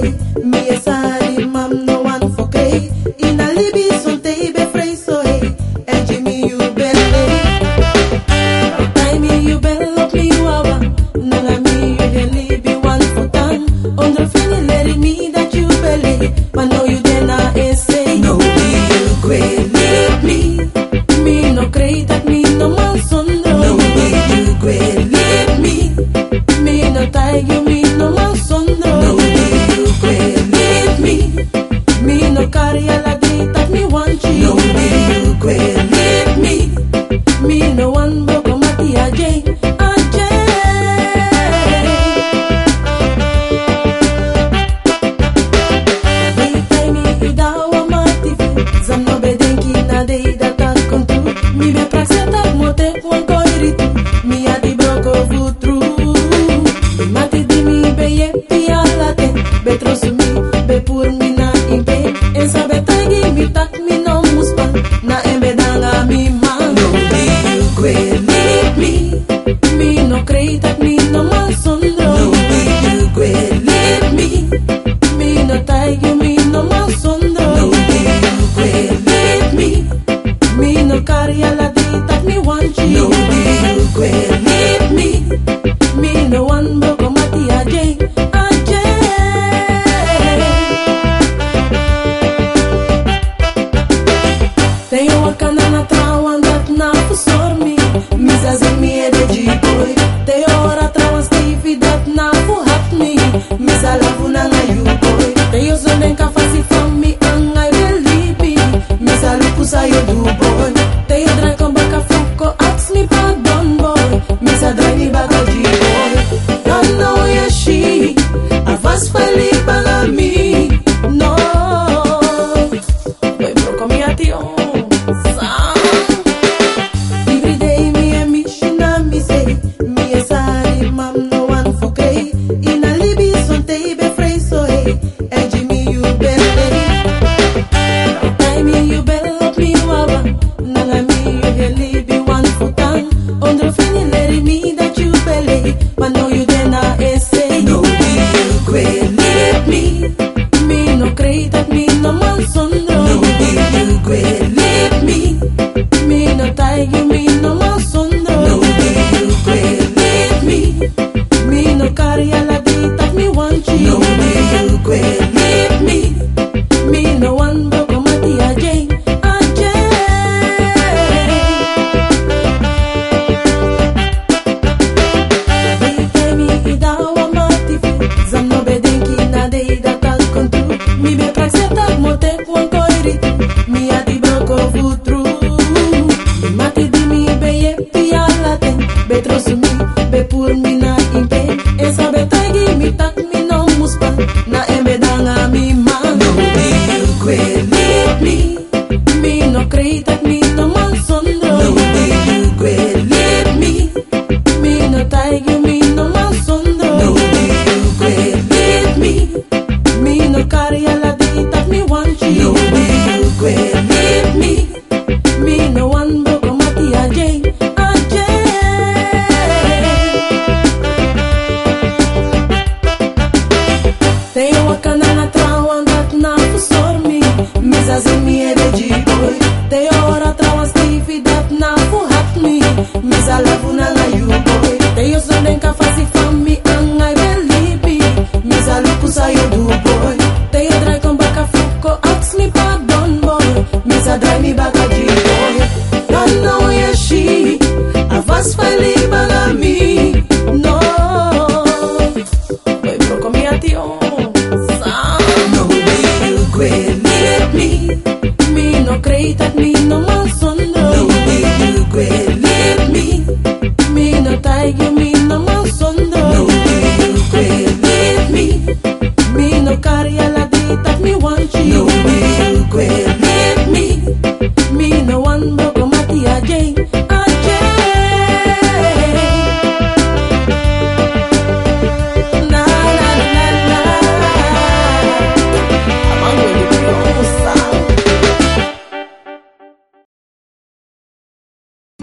Me e sari mam no one for kei. In a libi son te be frei so hey. E Jimmy you belle. Time you belle up me wawa. Nanga me you de libi one for tan. Onder fini let me that you belle. But no you de na say. No be you great leave me. Me no create that me no man sondro. No be you great leave me. Me no tie you me no man sondro. No be you great leave me. Me no carry a la that me want you. No be you great leave me. Me no one boko mati ajay. Mi be praxetak motek wan koiritu. Mi ati broko vutru. Mati di mi be yepi alate. Be trosumi, be pur mi na impe. En sabe tagi mi tak mi no muspan. Na embe danga mi man. No be you great leave me. Mi no crei tak mi no man sondro. No be you great leave me. Mi no tagi mi no man sondro. No be you great leave me. Me no carry a la that me want you. No be you great leave me. Me no one boko mati ajay. Tenho a cana na trawan dat na fusor me. Mizazin mi e de jiboy. Tenho ora trawan stifi dat na fuhat me. Mizalavu na nga you boy. Tenho zonen ka fasi from me angay believe. Mizaluku sa yo do boy. Tenho drank on baka fuko ask me pardon boy. Misa dry ni baka jiboy. Don't know ya she. Avas fali para mi. No. Boy bro come here tio. Every day me a mission and me say. Me a sorry mam no one for kei. In a libi son te be frei so hey. E Jimmy you belle. Time you belle up me wawa. Nanga me you de libi one for tan. Onder fini let me that you belle. But no you de na say. No be you great leave me. Me no create that me no man sondro. No be you great leave me. Me no tie you me no man sondro. No be you great leave me. Me no carry a la that me want you. No be you great leave me. Me no one boko mati ajay. Mi be praxetak motek wan koiritu. Mi ati broko vutru. Mati di mi be yepi alate. Be trosumi, be pur mi na impe. En sabe tagi mi tak mi no muspan. Na embe danga mi man. No be you great leave me. Mi no crei tak mi no man sondro. No be you great leave me. Mi no tagi mi no man sondro. No be you great leave me. Me no carry a la that me want you. No be you great leave me. Me no one boko mati ajay. Tenho a cana na trawan dat na fusor me. Mizazin mi e de jiboy. Tenho ora trawan stifi dat na fuhat me. Mizalavu na nga you boy. Tenho zonen ka fasi from me angay believe. Mizaluku sa yo do boy. Tenho dry con baka fuko ask me pardon boy. Misa dry mi baka jiboy. Don't know ya she. Avas fali para mi. No. Boy bro come here tio. No be you great leave me. Me no create that me no man sondro. No be you great leave me. Me no tie you me no man sondro. No be you great leave me. Me no carry a la